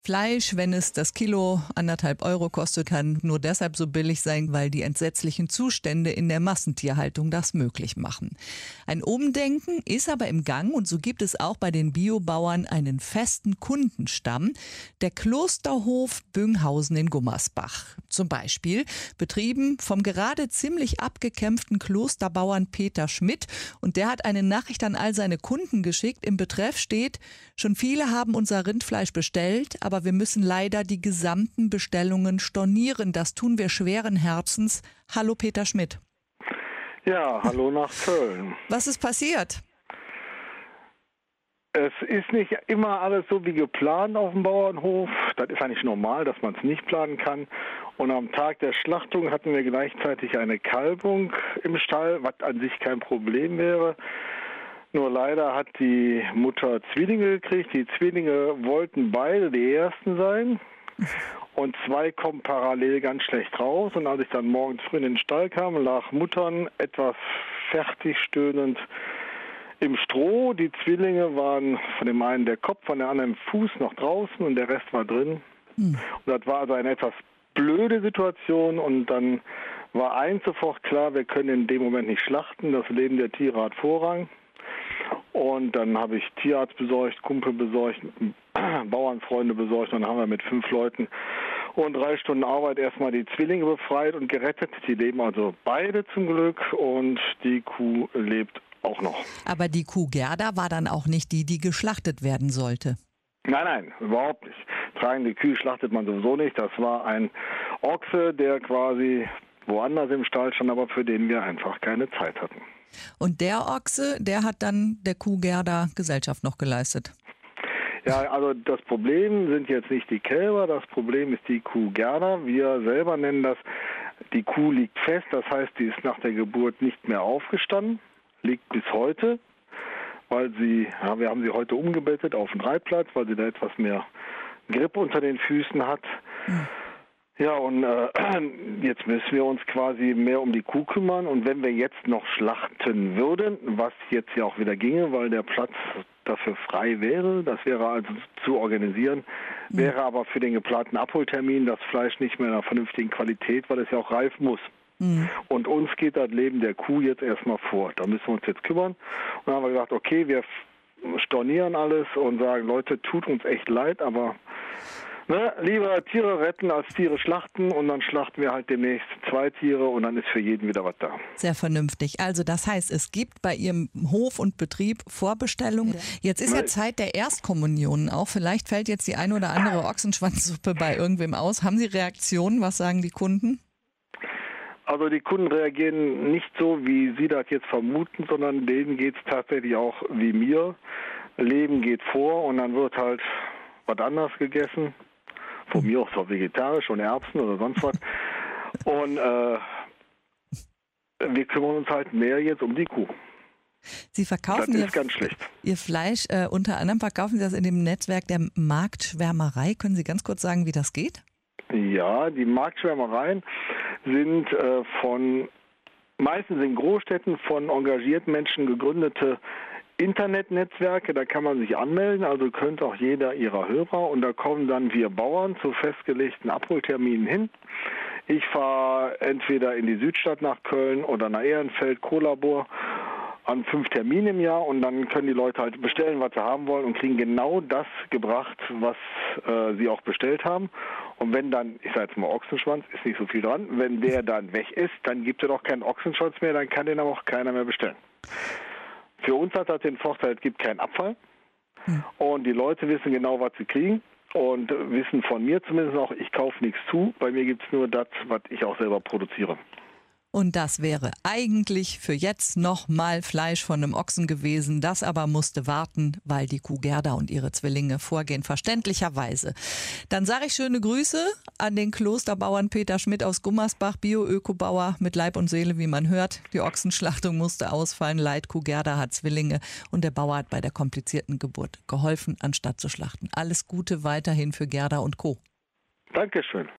Fleisch, wenn es das Kilo 1,5 Euro kostet, kann nur deshalb so billig sein, weil die entsetzlichen Zustände in der Massentierhaltung das möglich machen. Ein Umdenken ist aber im Gang und so gibt es auch bei den Biobauern einen festen Kundenstamm, der Klosterhof Bünghausen in Gummersbach. Zum Beispiel betrieben vom gerade ziemlich abgekämpften Klosterbauern Peter Schmidt, und der hat eine Nachricht an all seine Kunden geschickt. Im Betreff steht: Schon viele haben unser Rindfleisch bestellt, aber wir müssen leider die gesamten Bestellungen stornieren. Das tun wir schweren Herzens. Hallo Peter Schmidt. Ja, hallo nach Köln. Was ist passiert? Es ist nicht immer alles so wie geplant auf dem Bauernhof. Das ist eigentlich normal, dass man es nicht planen kann. Und am Tag der Schlachtung hatten wir gleichzeitig eine Kalbung im Stall, was an sich kein Problem wäre. Nur leider hat die Mutter Zwillinge gekriegt. Die Zwillinge wollten beide die ersten sein. Und zwei kommen parallel ganz schlecht raus. Und als ich dann morgens früh in den Stall kam, lag Muttern etwas fertig stöhnend im Stroh. Die Zwillinge waren von dem einen der Kopf, von der anderen Fuß noch draußen und der Rest war drin. Und das war also eine etwas blöde Situation. Und dann war eins sofort klar, wir können in dem Moment nicht schlachten. Das Leben der Tiere hat Vorrang. Und dann habe ich Tierarzt besorgt, Kumpel besorgt, Bauernfreunde besorgt. Und dann haben wir mit 5 Leuten und 3 Stunden Arbeit erstmal die Zwillinge befreit und gerettet. Die leben also beide zum Glück und die Kuh lebt auch noch. Aber die Kuh Gerda war dann auch nicht die, die geschlachtet werden sollte. Nein, überhaupt nicht. Tragende Kühe schlachtet man sowieso nicht. Das war ein Ochse, der quasi woanders im Stall stand, aber für den wir einfach keine Zeit hatten. Und der Ochse, der hat dann der Kuh Gerda Gesellschaft noch geleistet? Ja, also das Problem sind jetzt nicht die Kälber, das Problem ist die Kuh Gerda. Wir selber nennen das, die Kuh liegt fest, das heißt, die ist nach der Geburt nicht mehr aufgestanden, liegt bis heute, weil wir haben sie heute umgebettet auf den Reitplatz, weil sie da etwas mehr Grip unter den Füßen hat. Ja, und jetzt müssen wir uns quasi mehr um die Kuh kümmern. Und wenn wir jetzt noch schlachten würden, was jetzt ja auch wieder ginge, weil der Platz dafür frei wäre, das wäre also zu organisieren, wäre aber für den geplanten Abholtermin das Fleisch nicht mehr in einer vernünftigen Qualität, weil es ja auch reifen muss. Und uns geht das Leben der Kuh jetzt erstmal vor. Da müssen wir uns jetzt kümmern. Und dann haben wir gesagt, okay, wir stornieren alles und sagen, Leute, tut uns echt leid, aber lieber Tiere retten als Tiere schlachten, und dann schlachten wir halt demnächst 2 Tiere und dann ist für jeden wieder was da. Sehr vernünftig. Also das heißt, es gibt bei Ihrem Hof und Betrieb Vorbestellungen. Jetzt ist ja Zeit der Erstkommunionen auch. Vielleicht fällt jetzt die ein oder andere Ochsenschwanzsuppe bei irgendwem aus. Haben Sie Reaktionen? Was sagen die Kunden? Also die Kunden reagieren nicht so, wie Sie das jetzt vermuten, sondern denen geht es tatsächlich auch wie mir. Leben geht vor und dann wird halt was anderes gegessen. Von mir aus auch vegetarisch und Erbsen oder sonst was. Und wir kümmern uns halt mehr jetzt um die Kuh. Sie verkaufen das ist ganz schlecht. Ihr Fleisch, unter anderem verkaufen Sie das in dem Netzwerk der Marktschwärmerei. Können Sie ganz kurz sagen, wie das geht? Ja, die Marktschwärmereien sind meistens in Großstädten von engagierten Menschen gegründete Internetnetzwerke, da kann man sich anmelden, also könnte auch jeder ihrer Hörer, und da kommen dann wir Bauern zu festgelegten Abholterminen hin. Ich fahre entweder in die Südstadt nach Köln oder nach Ehrenfeld, Kohlabor an 5 Terminen im Jahr, und dann können die Leute halt bestellen, was sie haben wollen, und kriegen genau das gebracht, was sie auch bestellt haben. Und wenn dann, ich sage jetzt mal Ochsenschwanz, ist nicht so viel dran, wenn der dann weg ist, dann gibt es auch keinen Ochsenschwanz mehr, dann kann den aber auch keiner mehr bestellen. Für uns hat das den Vorteil, es gibt keinen Abfall und die Leute wissen genau, was sie kriegen und wissen von mir zumindest auch, ich kaufe nichts zu, bei mir gibt es nur das, was ich auch selber produziere. Und das wäre eigentlich für jetzt noch mal Fleisch von einem Ochsen gewesen. Das aber musste warten, weil die Kuh Gerda und ihre Zwillinge vorgehen, verständlicherweise. Dann sage ich schöne Grüße an den Klosterbauern Peter Schmidt aus Gummersbach, Bio-Ökobauer mit Leib und Seele, wie man hört. Die Ochsenschlachtung musste ausfallen, Leid, Kuh Gerda hat Zwillinge und der Bauer hat bei der komplizierten Geburt geholfen, anstatt zu schlachten. Alles Gute weiterhin für Gerda und Co. Dankeschön.